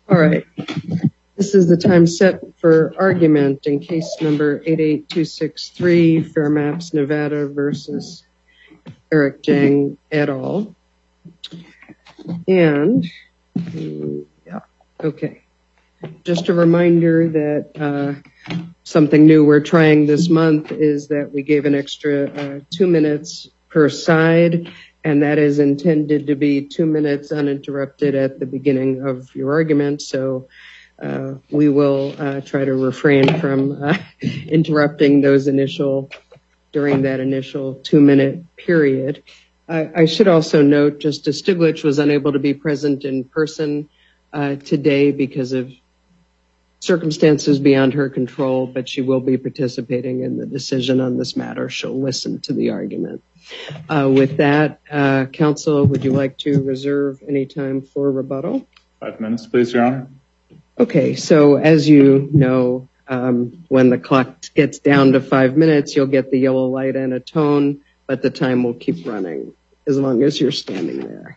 All right. This is the time set for argument in case number 88263, Fair Maps Nevada versus Eric Jang et al. And, okay. Just a reminder that something new we're trying this month is that we gave an extra 2 minutes per side, and that is intended to be 2 minutes uninterrupted at the beginning of your argument. So we will try to refrain from interrupting those during that initial 2 minute period. I should also note Justice Stiglitz was unable to be present in person today because of circumstances beyond her control, but she will be participating in the decision on this matter. She'll listen to the argument. With that, counsel, would you like to reserve any time for rebuttal? 5 minutes, please, Your Honor. Okay, so as you know, when the clock gets down to 5 minutes, you'll get the yellow light and a tone, but the time will keep running as long as you're standing there.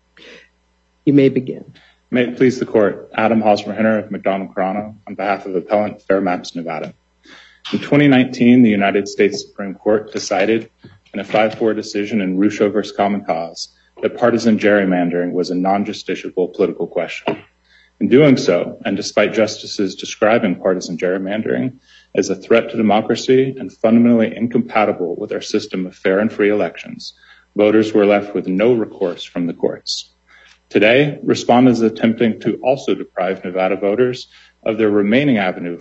You may begin. May it please the court, Adam Hosmer-Henner of McDonald-Carano on behalf of Appellant Fair Maps Nevada. In 2019, the United States Supreme Court decided in a 5-4 decision in Rucho v. Common Cause that partisan gerrymandering was a non-justiciable political question. In doing so, and despite justices describing partisan gerrymandering as a threat to democracy and fundamentally incompatible with our system of fair and free elections, voters were left with no recourse from the courts. Today, respondents are attempting to also deprive Nevada voters of their remaining avenue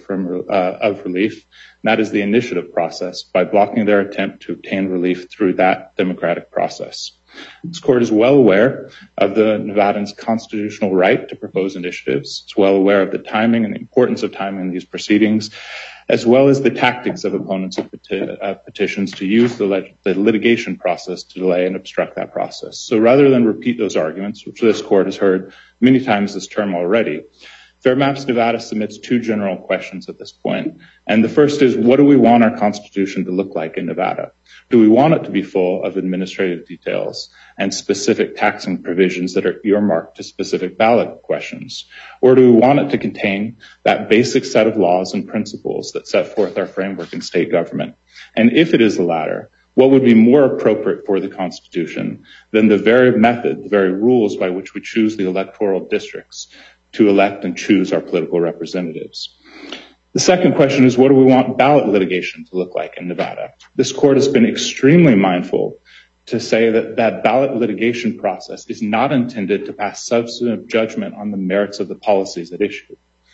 of relief, and that is the initiative process, by blocking their attempt to obtain relief through that democratic process. This court is well aware of the Nevadans' constitutional right to propose initiatives. It's well aware of the timing and the importance of timing these proceedings, as well as the tactics of opponents of petitions to use the litigation process to delay and obstruct that process. So rather than repeat those arguments, which this court has heard many times this term already, Fair Maps Nevada submits 2 general questions at this point. And the first is, what do we want our Constitution to look like in Nevada? Do we want it to be full of administrative details and specific taxing provisions that are earmarked to specific ballot questions? Or do we want it to contain that basic set of laws and principles that set forth our framework in state government? And if it is the latter, what would be more appropriate for the Constitution than the very method, the very rules by which we choose the electoral districts to elect and choose our political representatives? The second question is, what do we want ballot litigation to look like in Nevada? This court has been extremely mindful to say that ballot litigation process is not intended to pass substantive judgment on the merits of the policies at issue.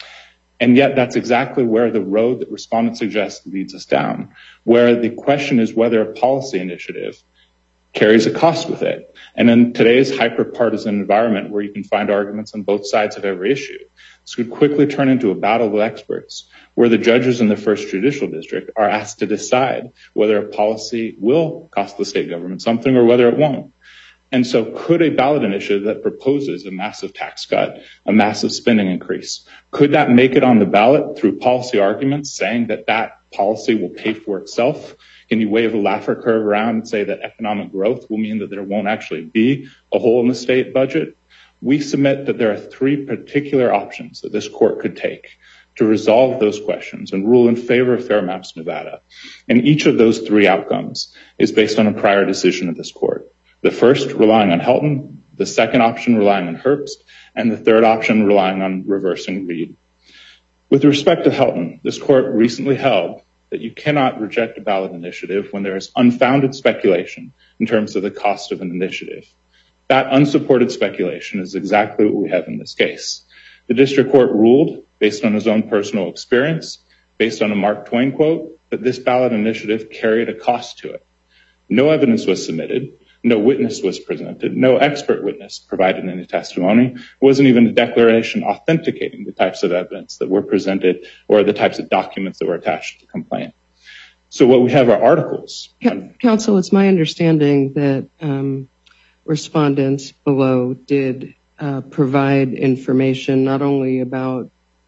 And yet that's exactly where the road that respondents suggest leads us down, where the question is whether a policy initiative carries a cost with it. And in today's hyper-partisan environment where you can find arguments on both sides of every issue, this could quickly turn into a battle of experts where the judges in the first judicial district are asked to decide whether a policy will cost the state government something or whether it won't. And so could a ballot initiative that proposes a massive tax cut, a massive spending increase, could that make it on the ballot through policy arguments saying that that policy will pay for itself? Can you wave a Laffer curve around and say that economic growth will mean that there won't actually be a hole in the state budget? We submit that there are 3 particular options that this court could take to resolve those questions and rule in favor of Fair Maps Nevada. And each of those 3 outcomes is based on a prior decision of this court. The first relying on Helton, the second option relying on Herbst, and the third option relying on reversing Reed. With respect to Helton, this court recently held that you cannot reject a ballot initiative when there is unfounded speculation in terms of the cost of an initiative. That unsupported speculation is exactly what we have in this case. The district court ruled, based on his own personal experience, based on a Mark Twain quote, that this ballot initiative carried a cost to it. No evidence was submitted. No witness was presented. No expert witness provided any testimony. It wasn't even a declaration authenticating the types of evidence that were presented or the types of documents that were attached to the complaint. So what we have are articles. Counsel, it's my understanding that respondents below did provide information not only about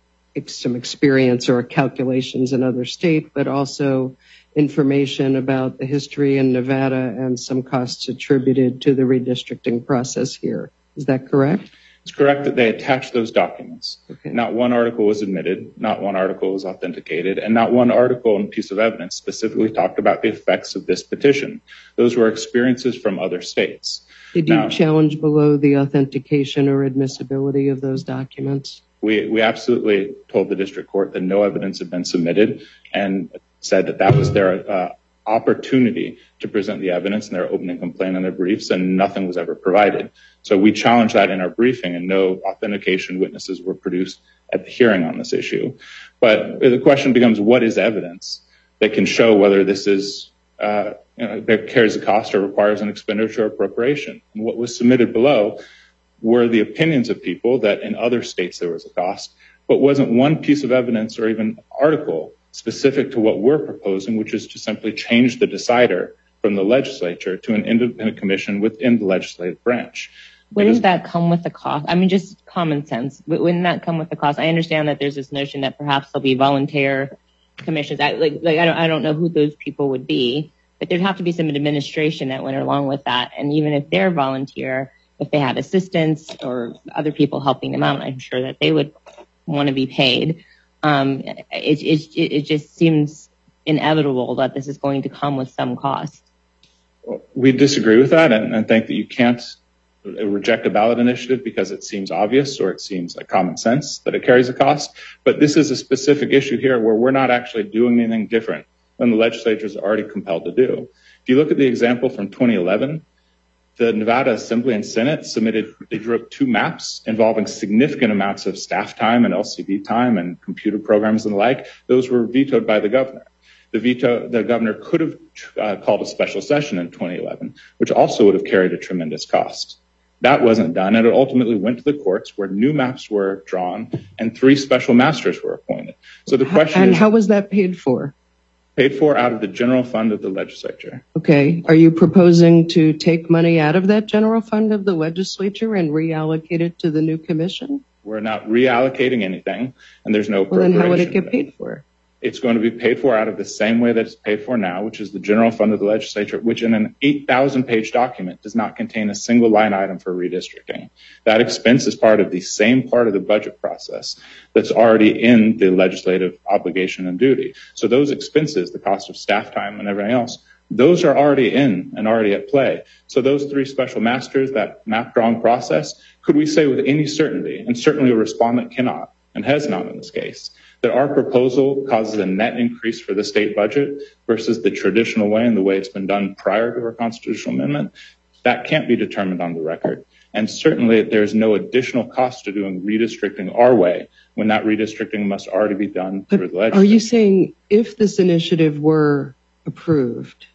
some experience or calculations in other states, but also information about the history in Nevada and some costs attributed to the redistricting process here. Is that correct? It's correct that they attached those documents. Not one article was admitted, not one article was authenticated, and not one article and piece of evidence specifically talked about the effects of this petition. Those were experiences from other states. Did you challenge below the authentication or admissibility of those documents? We absolutely told the district court that no evidence had been submitted and said that that was their opportunity to present the evidence in their opening complaint and their briefs, and nothing was ever provided. So we challenged that in our briefing, and no authentication witnesses were produced at the hearing on this issue. But the question becomes, what is evidence that can show whether this is that carries a cost or requires an expenditure or appropriation? And what was submitted below were the opinions of people that in other states there was a cost, but wasn't one piece of evidence or even article specific to what we're proposing, which is to simply change the decider from the legislature to an independent commission within the legislative branch. Wouldn't that come with a cost? I mean, just common sense. Wouldn't that come with a cost? I understand that there's this notion that perhaps there'll be volunteer commissions. I don't know who those people would be, but there'd have to be some administration that went along with that. And even if they're volunteer, if they have assistants or other people helping them out, I'm sure that they would want to be paid. It just seems inevitable that this is going to come with some cost. We disagree with that and think that you can't reject a ballot initiative because it seems obvious or it seems like common sense that it carries a cost. But this is a specific issue here where we're not actually doing anything different than the legislature is already compelled to do. If you look at the example from 2011, the Nevada Assembly and Senate they drew up 2 maps involving significant amounts of staff time and LCD time and computer programs and the like. Those were vetoed by the governor. The governor could have called a special session in 2011, which also would have carried a tremendous cost. That wasn't done, and it ultimately went to the courts where new maps were drawn and 3 special masters were appointed. So the question is, how was that paid for? Paid for out of the general fund of the legislature. Okay. Are you proposing to take money out of that general fund of the legislature and reallocate it to the new commission? We're not reallocating anything, and there's no appropriation. Well, then how would it get paid for? It's going to be paid for out of the same way that it's paid for now, which is the general fund of the legislature, which in an 8,000-page document does not contain a single line item for redistricting. That expense is part of the same part of the budget process that's already in the legislative obligation and duty. So those expenses, the cost of staff time and everything else, those are already in and already at play. So those 3 special masters, that map drawing process, could we say with any certainty, and certainly a respondent cannot and has not in this case, that our proposal causes a net increase for the state budget versus the traditional way and the way it's been done prior to our constitutional amendment? That can't be determined on the record. And certainly there's no additional cost to doing redistricting our way when that redistricting must already be done through the legislature. Are you saying if this initiative were approved,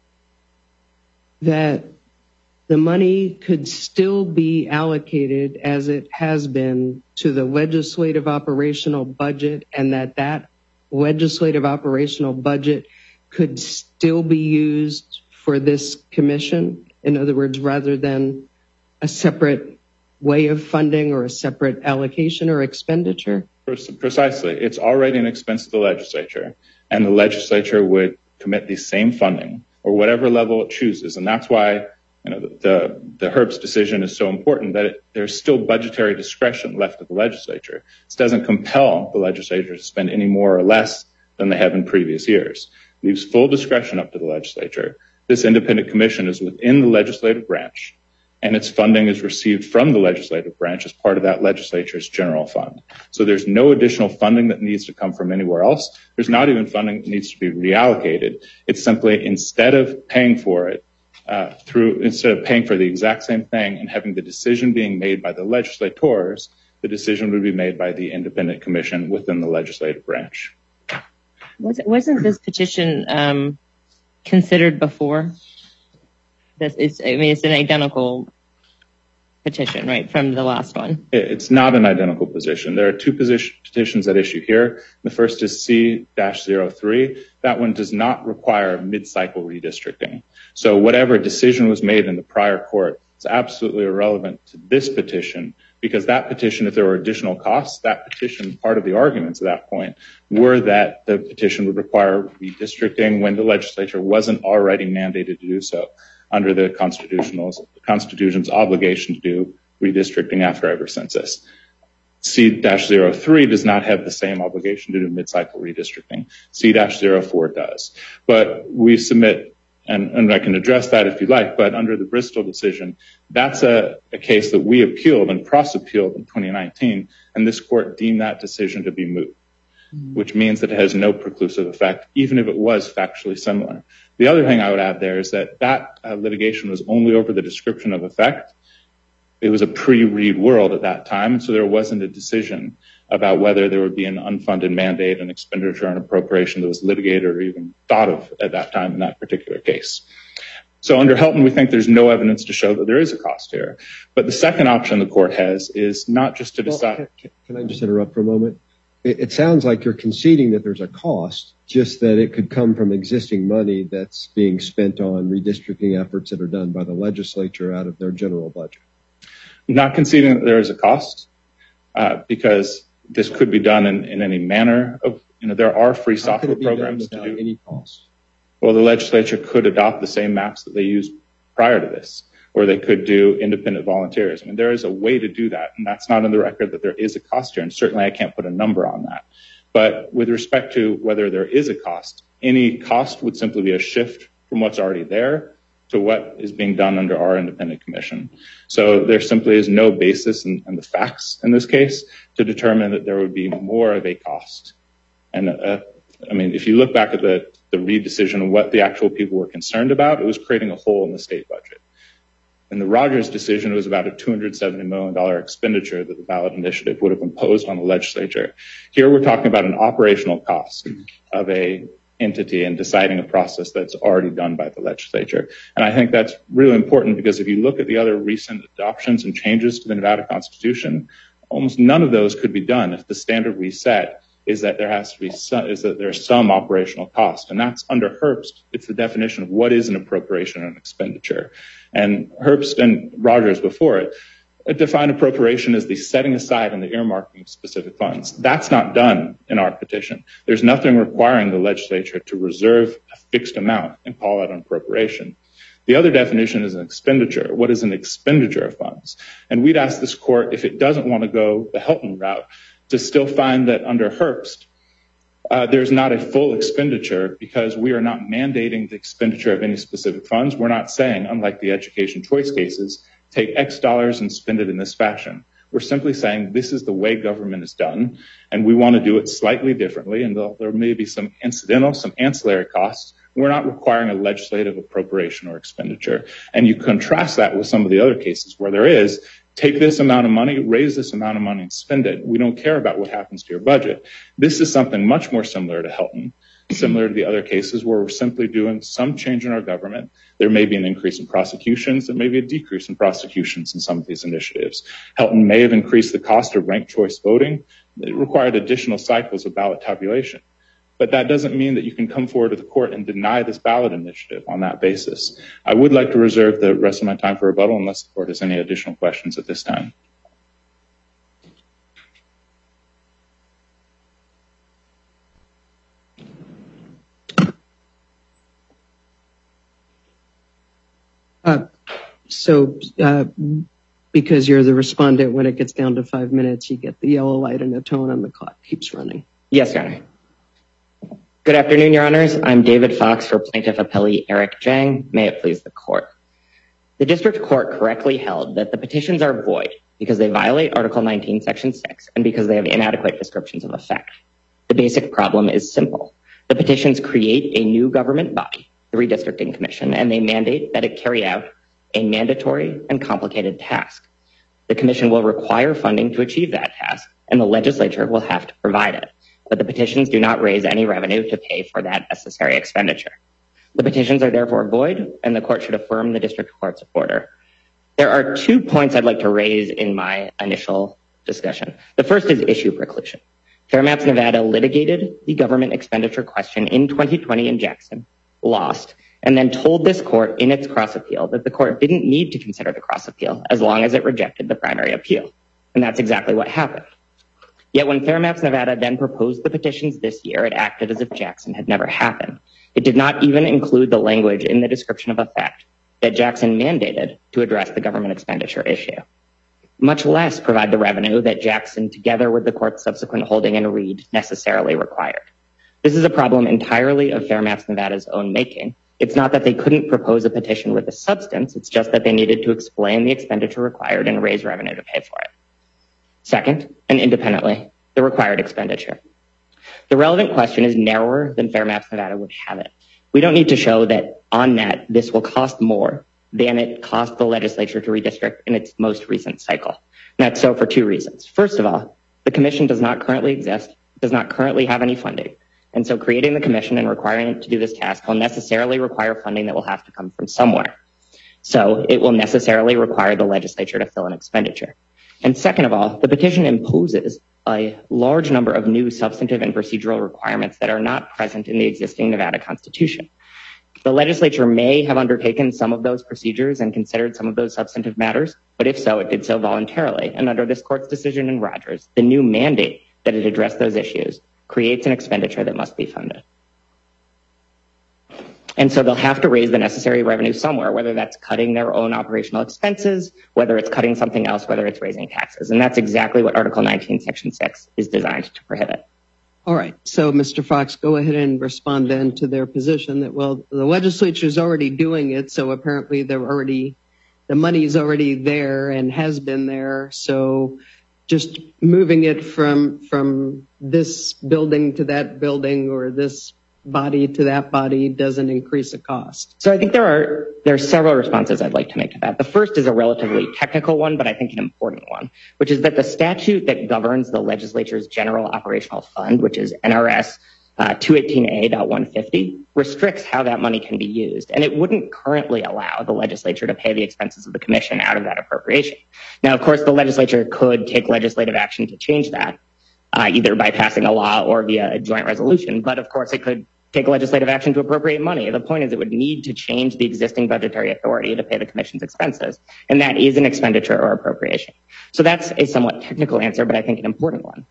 that the money could still be allocated as it has been to the legislative operational budget, and that legislative operational budget could still be used for this commission? In other words, rather than a separate way of funding or a separate allocation or expenditure? Precisely. It's already an expense to the legislature, and the legislature would commit the same funding or whatever level it chooses. And that's why the Herbst decision is so important, that there's still budgetary discretion left of the legislature. This doesn't compel the legislature to spend any more or less than they have in previous years. It leaves full discretion up to the legislature. This independent commission is within the legislative branch, and its funding is received from the legislative branch as part of that legislature's general fund. So there's no additional funding that needs to come from anywhere else. There's not even funding that needs to be reallocated. It's simply, instead of paying for it, instead of paying for the exact same thing and having the decision being made by the legislators, the decision would be made by the independent commission within the legislative branch. Wasn't this petition considered before? It's an identical petition, right, from the last one? It's not an identical position. There are 2 petitions at issue here. The first is C-03. That one does not require mid-cycle redistricting. So whatever decision was made in the prior court is absolutely irrelevant to this petition, because that petition, if there were additional costs, that petition, part of the arguments at that point, were that the petition would require redistricting when the legislature wasn't already mandated to do so under the Constitution's obligation to do redistricting after every census. C-03 does not have the same obligation to do mid-cycle redistricting. C-04 does. But we submit, and I can address that if you like, but under the Bristol decision, that's a case that we appealed and cross-appealed in 2019, and this court deemed that decision to be moot, which means that it has no preclusive effect, even if it was factually similar. The other thing I would add there is that litigation was only over the description of effect. It was a pre-Reed world at that time, so there wasn't a decision about whether there would be an unfunded mandate, an expenditure, an appropriation that was litigated or even thought of at that time in that particular case. So under Helton, we think there's no evidence to show that there is a cost here. But the second option the court has is not just to decide. Can I just interrupt for a moment? It sounds like you're conceding that there's a cost, just that it could come from existing money that's being spent on redistricting efforts that are done by the legislature out of their general budget. Not conceding that there is a cost, because this could be done in any manner. There are free software programs to do any cost. Well, the legislature could adopt the same maps that they used prior to this, or they could do independent volunteers. I mean, there is a way to do that, and that's not in the record that there is a cost here, and certainly I can't put a number on that. But with respect to whether there is a cost, any cost would simply be a shift from what's already there to what is being done under our independent commission. So there simply is no basis in the facts in this case to determine that there would be more of a cost. And I mean, if you look back at the Reed decision and what the actual people were concerned about, it was creating a hole in the state budget. In the Rogers decision, it was about a $270 million expenditure that the ballot initiative would have imposed on the legislature. Here we're talking about an operational cost of a entity and deciding a process that's already done by the legislature. And I think that's really important because if you look at the other recent adoptions and changes to the Nevada Constitution, almost none of those could be done if the standard we set is that there's some operational cost. And that's under Herbst. It's the definition of what is an appropriation and expenditure. And Herbst and Rogers before it defined appropriation as the setting aside and the earmarking of specific funds. That's not done in our petition. There's nothing requiring the legislature to reserve a fixed amount and call it an appropriation. The other definition is an expenditure. What is an expenditure of funds? And we'd ask this court, if it doesn't want to go the Helton route, to still find that under Herbst, there's not a full expenditure because we are not mandating the expenditure of any specific funds. We're not saying, unlike the education choice cases, take X dollars and spend it in this fashion. We're simply saying this is the way government is done, and we want to do it slightly differently, and there may be some incidental, some ancillary costs. We're not requiring a legislative appropriation or expenditure. And you contrast that with some of the other cases where there is, take this amount of money, raise this amount of money, and spend it. We don't care about what happens to your budget. This is something much more similar to Helton, similar to the other cases where we're simply doing some change in our government. There may be an increase in prosecutions. There may be a decrease in prosecutions in some of these initiatives. Helton may have increased the cost of ranked choice voting. It required additional cycles of ballot tabulation. But that doesn't mean that you can come forward to the court and deny this ballot initiative on that basis. I would like to reserve the rest of my time for rebuttal unless the court has any additional questions at this time. Because you're the respondent, when it gets down to 5 minutes, you get the yellow light and the tone on the clock keeps running. Yes, Your Honor. Good afternoon, Your Honors. I'm David Fox for Plaintiff Appellee Eric Jang. May it please the court. The district court correctly held that the petitions are void because they violate Article 19, Section 6, and because they have inadequate descriptions of effect. The basic problem is simple. The petitions create a new government body, the Redistricting Commission, and they mandate that it carry out a mandatory and complicated task. The commission will require funding to achieve that task, and the legislature will have to provide it. But the petitions do not raise any revenue to pay for that necessary expenditure. The petitions are therefore void, and the court should affirm the district court's order. There are 2 points I'd like to raise in my initial discussion. The first is issue preclusion. Fair Maps Nevada litigated the government expenditure question in 2020 in Jackson, lost, and then told this court in its cross appeal that the court didn't need to consider the cross appeal as long as it rejected the primary appeal. And that's exactly what happened. Yet when Fair Maps Nevada then proposed the petitions this year, it acted as if Jackson had never happened. It did not even include the language in the description of effect that Jackson mandated to address the government expenditure issue. much less provide the revenue that Jackson, together with the court's subsequent holding in Reed, necessarily required. This is a problem entirely of Fair Maps Nevada's own making. It's not that they couldn't propose a petition with a substance, it's just that they needed to explain the expenditure required and raise revenue to pay for it. Second, and independently, the required expenditure. The relevant question is narrower than Fair Maps Nevada would have it. We don't need to show that on net this will cost more than it cost the legislature to redistrict in its most recent cycle. And that's so for two reasons. First of all, the commission does not currently exist, does not currently have any funding. And so creating the commission and requiring it to do this task will necessarily require funding that will have to come from somewhere. So it will necessarily require the legislature to fill an expenditure. And second of all, the petition imposes a large number of new substantive and procedural requirements that are not present in the existing Nevada Constitution. The legislature may have undertaken some of those procedures and considered some of those substantive matters, but if so, it did so voluntarily. And under this court's decision in Rogers, the new mandate that it addressed those issues creates an expenditure that must be funded. And so they'll have to raise the necessary revenue somewhere, whether that's cutting their own operational expenses, whether it's cutting something else, whether it's raising taxes. And that's exactly what Article 19, Section 6 is designed to prohibit. All right. So, Mr. Fox, go ahead and respond then to their position that, well, the legislature is already doing it, so apparently the money is already there and has been there. So just moving it from this building to that building or this body to that body doesn't increase the cost. So I think there are several responses I'd like to make to that. The first is a relatively technical one, but I think an important one, which is that the statute that governs the legislature's general operational fund, which is NRS 218A.150, restricts how that money can be used. And it wouldn't currently allow the legislature to pay the expenses of the commission out of that appropriation. Now, of course, the legislature could take legislative action to change that, either by passing a law or via a joint resolution. But of course, it could take legislative action to appropriate money. The point is it would need to change the existing budgetary authority to pay the commission's expenses. And that is an expenditure or appropriation. So that's a somewhat technical answer, but I think an important one.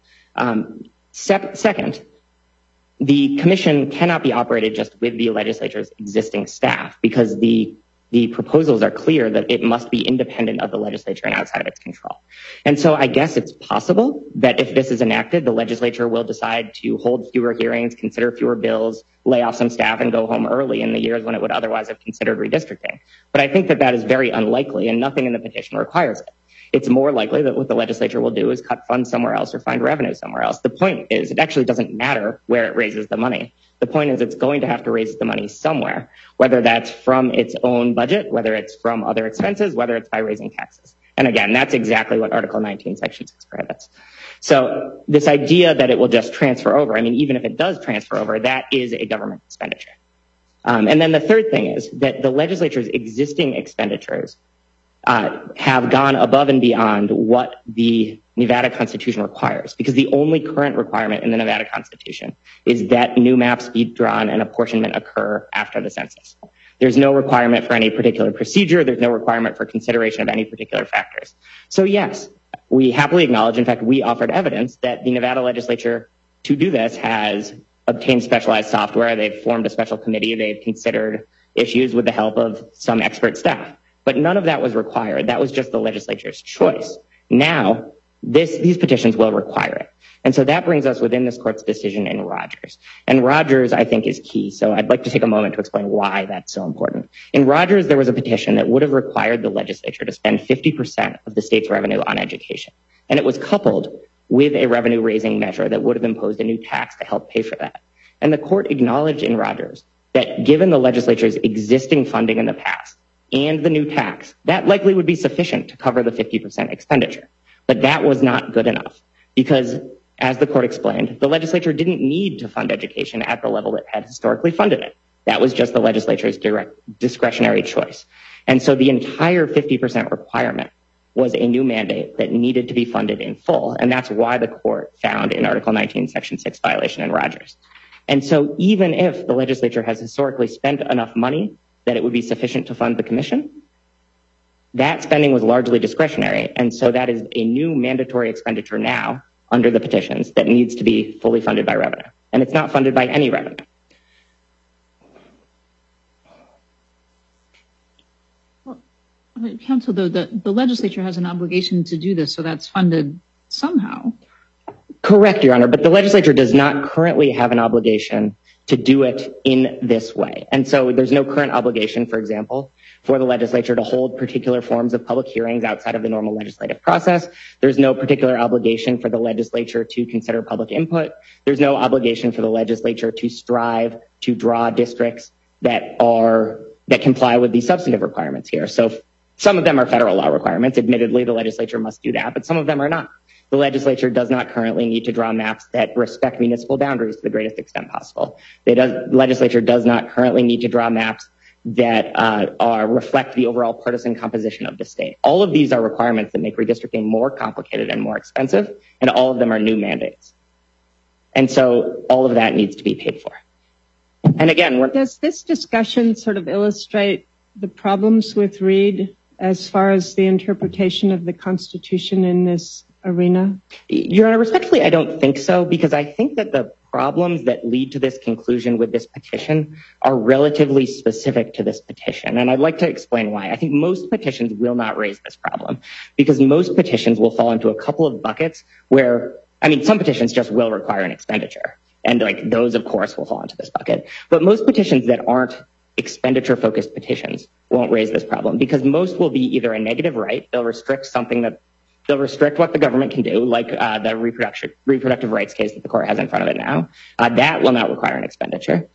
Second, the commission cannot be operated just with the legislature's existing staff because the proposals are clear that it must be independent of the legislature and outside of its control. And so I guess it's possible that if this is enacted, the legislature will decide to hold fewer hearings, consider fewer bills, lay off some staff, and go home early in the years when it would otherwise have considered redistricting. But I think that is very unlikely, and nothing in the petition requires it. It's more likely that what the legislature will do is cut funds somewhere else or find revenue somewhere else. The point is it actually doesn't matter where it raises the money. The point is it's going to have to raise the money somewhere, whether that's from its own budget, whether it's from other expenses, whether it's by raising taxes. And again, that's exactly what Article 19, Section 6 prohibits. So this idea that it will just transfer over, I mean, even if it does transfer over, that is a government expenditure. And then the third thing is that the legislature's existing expenditures have gone above and beyond what the Nevada Constitution requires, because the only current requirement in the Nevada Constitution is that new maps be drawn and apportionment occur after the census. There's no requirement for any particular procedure. There's no requirement for consideration of any particular factors. So yes, we happily acknowledge, in fact, we offered evidence that the Nevada legislature to do this has obtained specialized software. They've formed a special committee. They've considered issues with the help of some expert staff. But none of that was required. That was just the legislature's choice. Now, these petitions will require it. And so that brings us within this court's decision in Rogers. And Rogers, I think, is key. So I'd like to take a moment to explain why that's so important. In Rogers, there was a petition that would have required the legislature to spend 50% of the state's revenue on education. And it was coupled with a revenue-raising measure that would have imposed a new tax to help pay for that. And the court acknowledged in Rogers that given the legislature's existing funding in the past and the new tax, that likely would be sufficient to cover the 50% expenditure. But that was not good enough because, as the court explained, the legislature didn't need to fund education at the level it had historically funded it. That was just the legislature's direct discretionary choice. And so the entire 50% requirement was a new mandate that needed to be funded in full. And that's why the court found in Article 19, Section 6 violation in Rogers. And so even if the legislature has historically spent enough money that it would be sufficient to fund the commission, that spending was largely discretionary. And so that is a new mandatory expenditure now under the petitions that needs to be fully funded by revenue. And it's not funded by any revenue. Counsel, though, the legislature has an obligation to do this, so that's funded somehow. Correct, Your Honor, but the legislature does not currently have an obligation to do it in this way. And so there's no current obligation, for example, for the legislature to hold particular forms of public hearings outside of the normal legislative process. There's no particular obligation for the legislature to consider public input. There's no obligation for the legislature to strive to draw districts that comply with the substantive requirements here. So some of them are federal law requirements. Admittedly, the legislature must do that, but some of them are not. The legislature does not currently need to draw maps that respect municipal boundaries to the greatest extent possible. The legislature does not currently need to draw maps that reflect the overall partisan composition of the state. All of these are requirements that make redistricting more complicated and more expensive, and all of them are new mandates. And so all of that needs to be paid for. And again, does this discussion sort of illustrate the problems with Reed as far as the interpretation of the Constitution in this arena? Your Honor, respectfully, I don't think so, because I think that the problems that lead to this conclusion with this petition are relatively specific to this petition. And I'd like to explain why. I think most petitions will not raise this problem, because most petitions will fall into a couple of buckets where, some petitions just will require an expenditure. And those, of course, will fall into this bucket. But most petitions that aren't expenditure-focused petitions won't raise this problem, because most will be either a negative right, they'll restrict what the government can do, like the reproductive rights case that the court has in front of it now. That will not require an expenditure.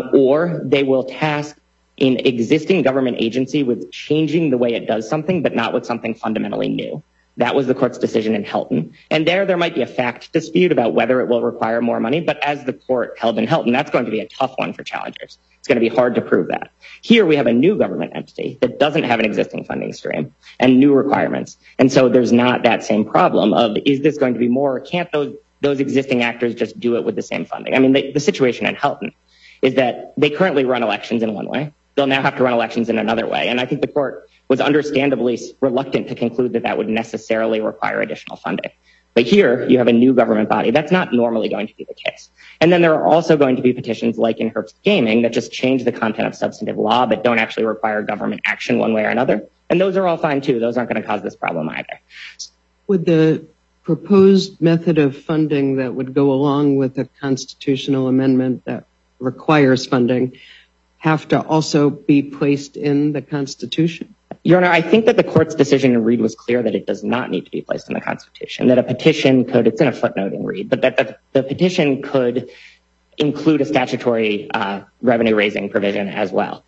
Or they will task an existing government agency with changing the way it does something, but not with something fundamentally new. That was the court's decision in Helton. And there might be a fact dispute about whether it will require more money, but as the court held in Helton, that's going to be a tough one for challengers. It's going to be hard to prove that. Here we have a new government entity that doesn't have an existing funding stream and new requirements. And so there's not that same problem of, is this going to be more, or can't those existing actors just do it with the same funding? The situation in Helton is that they currently run elections in one way. They'll now have to run elections in another way. And I think the court was understandably reluctant to conclude that that would necessarily require additional funding. But here you have a new government body. That's not normally going to be the case. And then there are also going to be petitions like in Herbst Gaming that just change the content of substantive law, but don't actually require government action one way or another. And those are all fine too. Those aren't going to cause this problem either. Would the proposed method of funding that would go along with a constitutional amendment that requires funding have to also be placed in the Constitution? Your Honor, I think that the court's decision in Reed was clear that it does not need to be placed in the Constitution, that a petition could, it's in a footnote in Reed, but that the petition could include a statutory revenue raising provision as well.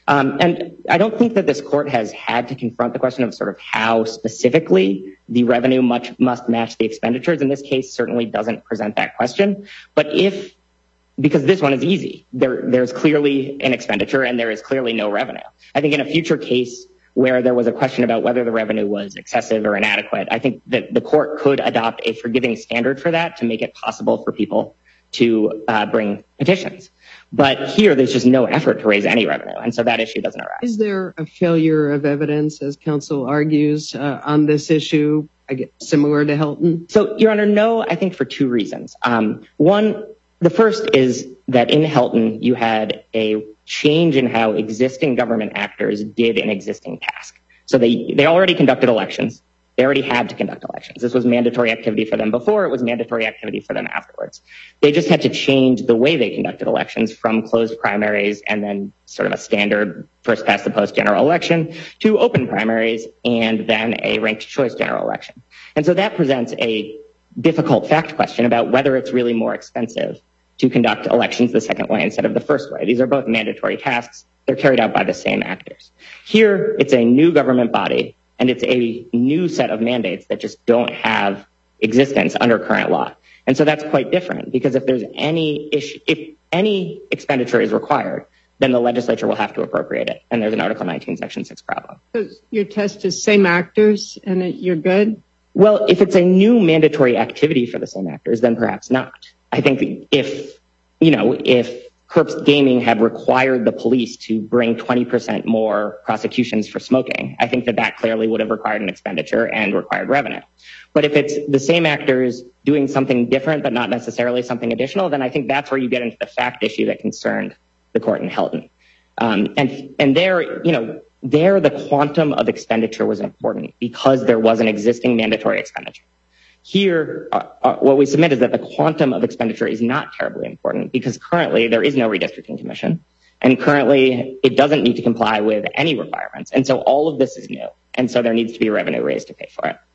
And I don't think that this court has had to confront the question of sort of how specifically the revenue must match the expenditures. In this case, certainly doesn't present that question. But because this one is easy, there's clearly an expenditure and there is clearly no revenue. I think in a future case where there was a question about whether the revenue was excessive or inadequate, I think that the court could adopt a forgiving standard for that to make it possible for people to bring petitions. But here, there's just no effort to raise any revenue, and so that issue doesn't arise. Is there a failure of evidence, as counsel argues, on this issue, similar to Helton? So, Your Honor, no, I think for two reasons. One, the first is that in Helton, you had a change in how existing government actors did an existing task. So they already conducted elections. They already had to conduct elections. This was mandatory activity for them before. It was mandatory activity for them afterwards. They just had to change the way they conducted elections from closed primaries and then sort of a standard first past the post general election to open primaries and then a ranked choice general election. And so that presents a difficult fact question about whether it's really more expensive to conduct elections the second way instead of the first way. These are both mandatory tasks. They're carried out by the same actors. Here, it's a new government body, and it's a new set of mandates that just don't have existence under current law. And so that's quite different, because if there's any issue, if any expenditure is required, then the legislature will have to appropriate it. And there's an Article 19, Section 6 problem. So your test is same actors, and you're good? Well, if it's a new mandatory activity for the same actors, then perhaps not. I think if Herbst Gaming had required the police to bring 20% more prosecutions for smoking, I think that clearly would have required an expenditure and required revenue. But if it's the same actors doing something different, but not necessarily something additional, then I think that's where you get into the fact issue that concerned the court in Helton. And there, there the quantum of expenditure was important because there was an existing mandatory expenditure. Here, what we submit is that the quantum of expenditure is not terribly important because currently there is no redistricting commission, and currently it doesn't need to comply with any requirements. And so all of this is new, and so there needs to be revenue raised to pay for it.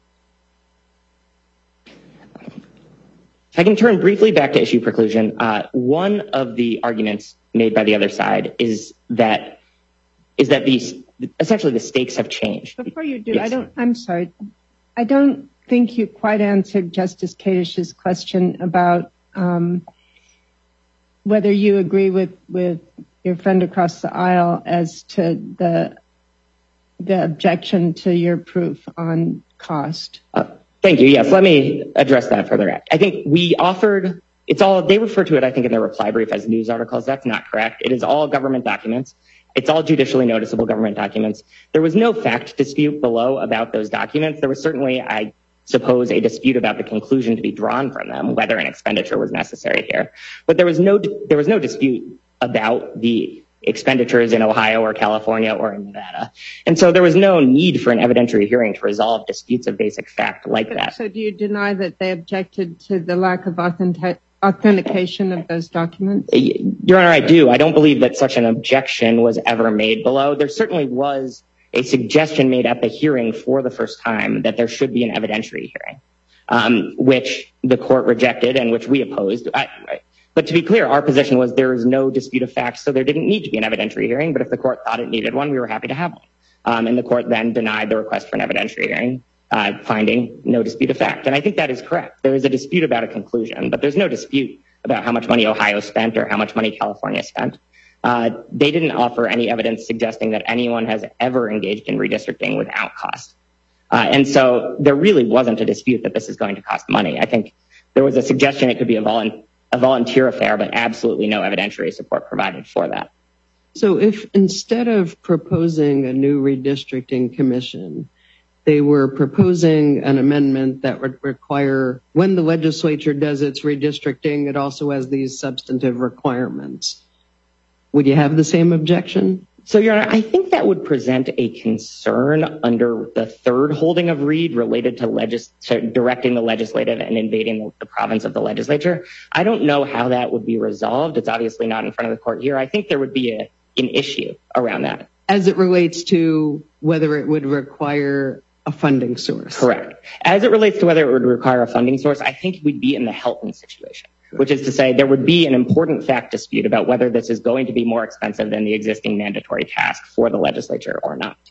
If I can turn briefly back to issue preclusion, one of the arguments made by the other side is that essentially the stakes have changed. Before you do, Yes. I'm sorry. I don't think you quite answered Justice Kadish's question about whether you agree with your friend across the aisle as to the objection to your proof on cost. Thank you. Yes, let me address that further. I think we offered, they refer to it, I think, in their reply brief as news articles. That's not correct. It is all government documents. It's all judicially noticeable government documents. There was no fact dispute below about those documents. There was certainly, I suppose, a dispute about the conclusion to be drawn from them, whether an expenditure was necessary here. But there was no dispute about the expenditures in Ohio or California or in Nevada. And so there was no need for an evidentiary hearing to resolve disputes of basic fact like that. So do you deny that they objected to the lack of authentication of those documents? Your Honor, I do. I don't believe that such an objection was ever made below. There certainly was a suggestion made at the hearing for the first time that there should be an evidentiary hearing, which the court rejected and which we opposed. But to be clear, our position was there is no dispute of facts, so there didn't need to be an evidentiary hearing. But if the court thought it needed one, we were happy to have one. And the court then denied the request for an evidentiary hearing, finding no dispute of fact. And I think that is correct. There is a dispute about a conclusion, but there's no dispute about how much money Ohio spent or how much money California spent. They didn't offer any evidence suggesting that anyone has ever engaged in redistricting without cost. And so there really wasn't a dispute that this is going to cost money. I think there was a suggestion it could be a volunteer affair, but absolutely no evidentiary support provided for that. So if instead of proposing a new redistricting commission, they were proposing an amendment that would require, when the legislature does its redistricting, it also has these substantive requirements, would you have the same objection? So, Your Honor, I think that would present a concern under the third holding of Reed related to directing the legislative and invading the province of the legislature. I don't know how that would be resolved. It's obviously not in front of the court here. I think there would be an issue around that. As it relates to whether it would require a funding source. Correct. As it relates to whether it would require a funding source, I think we'd be in the Helton situation, which is to say there would be an important fact dispute about whether this is going to be more expensive than the existing mandatory task for the legislature or not.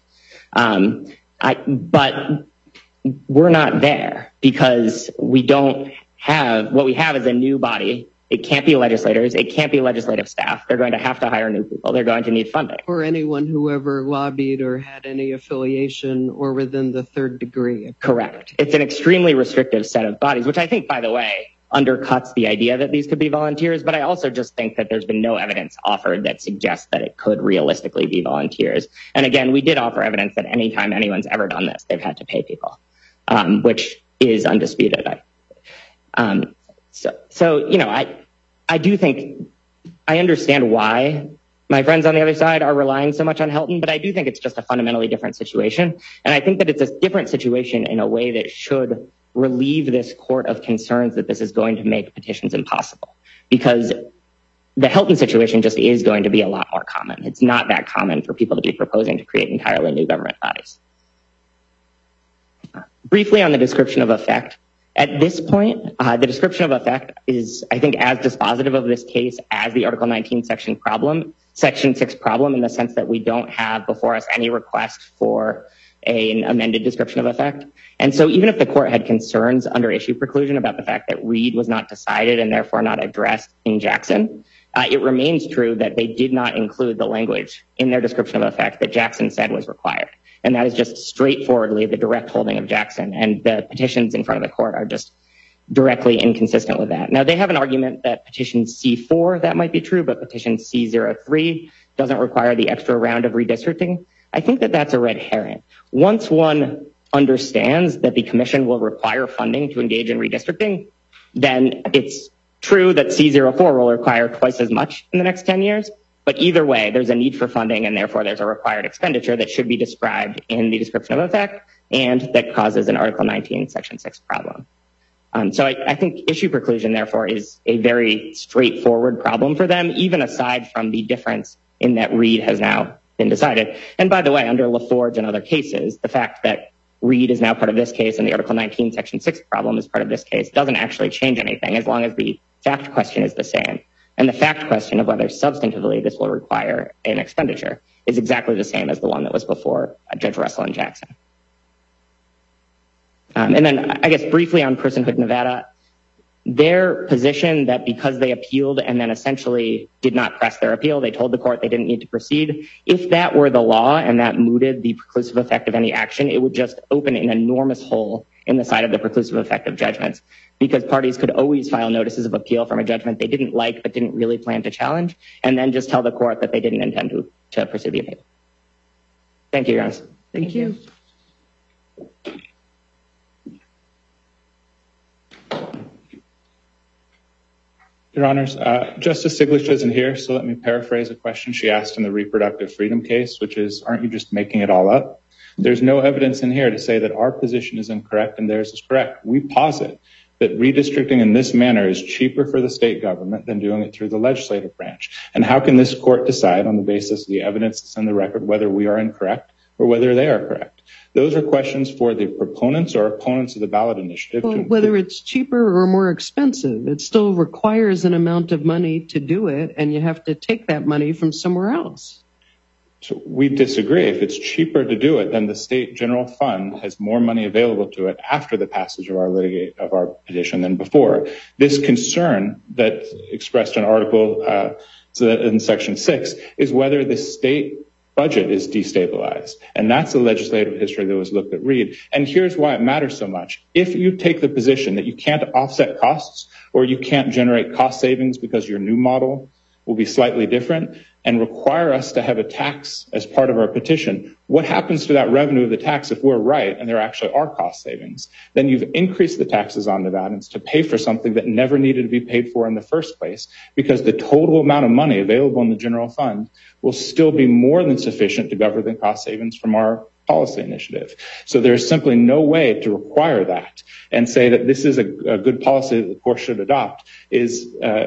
But we're not there because we don't have, what we have is a new body. It can't be legislators. It can't be legislative staff. They're going to have to hire new people. They're going to need funding. Or anyone who ever lobbied or had any affiliation or within the third degree. Correct. It's an extremely restrictive set of bodies, which I think, by the way, undercuts the idea that these could be volunteers. But I also just think that there's been no evidence offered that suggests that it could realistically be volunteers. And again, we did offer evidence that anytime anyone's ever done this, they've had to pay people, which is undisputed. So, you know, I do think I understand why my friends on the other side are relying so much on Helton, but I do think it's just a fundamentally different situation. And I think that it's a different situation in a way that should relieve this court of concerns that this is going to make petitions impossible, because the Helton situation just is going to be a lot more common. It's not that common for people to be proposing to create entirely new government bodies. Briefly on the description of effect. At this point, the description of effect is, I think, as dispositive of this case as the Article 19 Section 6 problem, in the sense that we don't have before us any request for an amended description of effect. And so even if the court had concerns under issue preclusion about the fact that Reed was not decided and therefore not addressed in Jackson, it remains true that they did not include the language in their description of effect that Jackson said was required. And that is just straightforwardly the direct holding of Jackson. And the petitions in front of the court are just directly inconsistent with that. Now, they have an argument that petition C4, that might be true, but petition C03 doesn't require the extra round of redistricting. I think that that's a red herring. Once one understands that the commission will require funding to engage in redistricting, then it's true that C04 will require twice as much in the next 10 years. But either way, there's a need for funding, and therefore there's a required expenditure that should be described in the description of effect, and that causes an Article 19, Section 6 problem. So I think issue preclusion, therefore, is a very straightforward problem for them, even aside from the difference in that Reed has now been decided. And by the way, under LaForge and other cases, the fact that Reed is now part of this case and the Article 19, Section 6 problem is part of this case doesn't actually change anything as long as the fact question is the same. And the fact question of whether substantively this will require an expenditure is exactly the same as the one that was before Judge Russell and Jackson. And then I guess briefly on Personhood Nevada, their position that because they appealed and then essentially did not press their appeal, they told the court they didn't need to proceed. If that were the law and that mooted the preclusive effect of any action, it would just open an enormous hole in the side of the preclusive effect of judgments, because parties could always file notices of appeal from a judgment they didn't like but didn't really plan to challenge, and then just tell the court that they didn't intend to pursue the appeal. Thank you, Your Honor. Thank you. Your Honors, Justice Stiglitz isn't here, so let me paraphrase a question she asked in the reproductive freedom case, which is, aren't you just making it all up? There's no evidence in here to say that our position is incorrect and theirs is correct. We posit that redistricting in this manner is cheaper for the state government than doing it through the legislative branch. And how can this court decide on the basis of the evidence that's in the record whether we are incorrect or whether they are correct? Those are questions for the proponents or opponents of the ballot initiative. Well, whether it's cheaper or more expensive, it still requires an amount of money to do it, and you have to take that money from somewhere else. So we disagree. If it's cheaper to do it, then the state general fund has more money available to it after the passage of our petition than before. This concern that's expressed in Article in Section 6 is whether the state budget is destabilized. And that's the legislative history that was looked at Reed. And here's why it matters so much. If you take the position that you can't offset costs or you can't generate cost savings because your new model will be slightly different and require us to have a tax as part of our petition, what happens to that revenue of the tax if we're right and there actually are cost savings? Then you've increased the taxes on Nevadans to pay for something that never needed to be paid for in the first place, because the total amount of money available in the general fund will still be more than sufficient to cover the cost savings from our policy initiative. So there's simply no way to require that and say that this is a good policy that the court should adopt is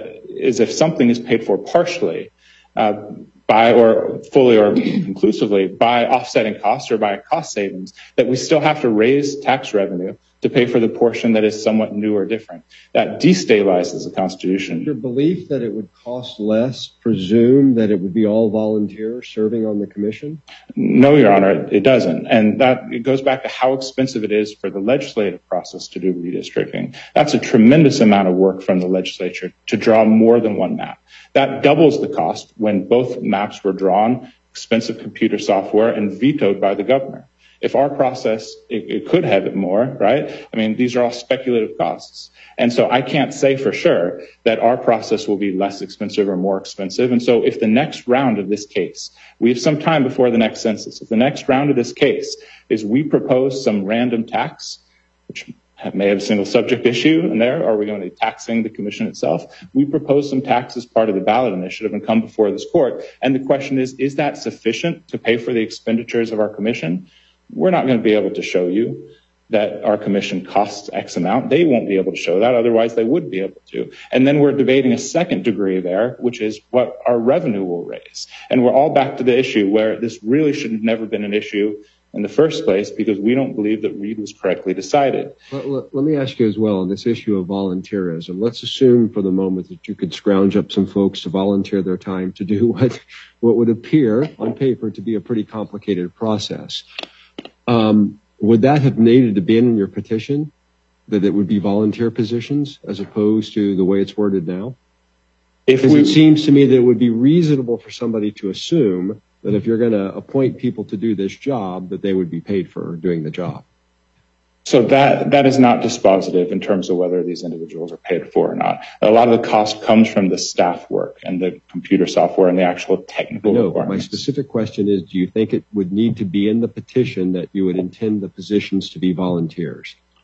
if something is paid for partially by or fully or conclusively by offsetting costs or by cost savings, that we still have to raise tax revenue to pay for the portion that is somewhat new or different. That destabilizes the Constitution. Your belief that it would cost less presume that it would be all volunteers serving on the commission? No, Your Honor, it doesn't. And it goes back to how expensive it is for the legislative process to do redistricting. That's a tremendous amount of work from the legislature to draw more than one map. That doubles the cost when both maps were drawn, expensive computer software, and vetoed by the governor. If our process, it could have it more, right? I mean, these are all speculative costs. And so I can't say for sure that our process will be less expensive or more expensive. And so if the next round of this case, we have some time before the next census, if the next round of this case is we propose some random tax, which may have a single subject issue in there, are we going to be taxing the commission itself? We propose some tax as part of the ballot initiative and come before this court. And the question is that sufficient to pay for the expenditures of our commission? We're not going to be able to show you that our commission costs X amount. They won't be able to show that. Otherwise, they would be able to. And then we're debating a second degree there, which is what our revenue will raise. And we're all back to the issue where this really should have never been an issue in the first place, because we don't believe that Reed was correctly decided. Let me ask you as well on this issue of volunteerism. Let's assume for the moment that you could scrounge up some folks to volunteer their time to do what would appear on paper to be a pretty complicated process. Would that have needed to be in your petition, that it would be volunteer positions as opposed to the way it's worded now? Because it seems to me that it would be reasonable for somebody to assume that if you're going to appoint people to do this job, that they would be paid for doing the job. So that is not dispositive in terms of whether these individuals are paid for or not. A lot of the cost comes from the staff work and the computer software and the actual technical requirements. My specific question is, do you think it would need to be in the petition that you would intend the positions to be volunteers?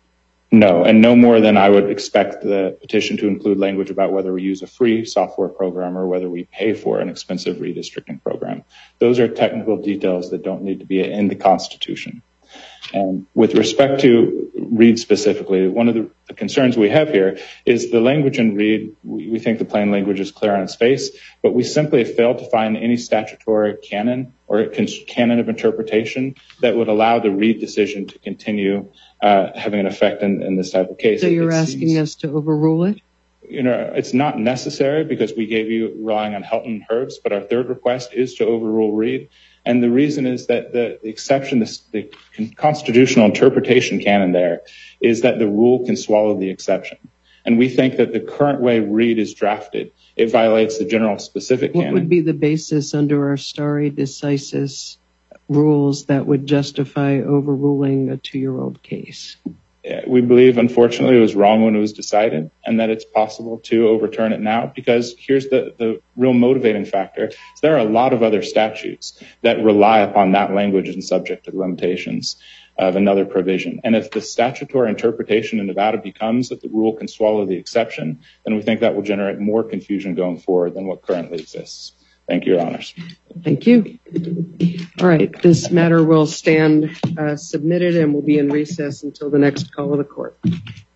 No, and no more than I would expect the petition to include language about whether we use a free software program or whether we pay for an expensive redistricting program. Those are technical details that don't need to be in the Constitution. And with respect to Reed specifically, one of the concerns we have here is the language in Reed. We think the plain language is clear on its face, but we simply have failed to find any statutory canon or canon of interpretation that would allow the Reed decision to continue having an effect in this type of case. So you're asking us to overrule it? It's not necessary because we gave you relying on Helton and Herbst, but our third request is to overrule Reed. And the reason is that the exception, the constitutional interpretation canon there is that the rule can swallow the exception. And we think that the current way Reed is drafted, it violates the general specific canon. What would be the basis under our stare decisis rules that would justify overruling a 2-year-old case? We believe, unfortunately, it was wrong when it was decided and that it's possible to overturn it now because here's the real motivating factor. There are a lot of other statutes that rely upon that language and subject to the limitations of another provision. And if the statutory interpretation in Nevada becomes that the rule can swallow the exception, then we think that will generate more confusion going forward than what currently exists. Thank you, Your Honors. Thank you. All right. This matter will stand submitted and will be in recess until the next call of the court.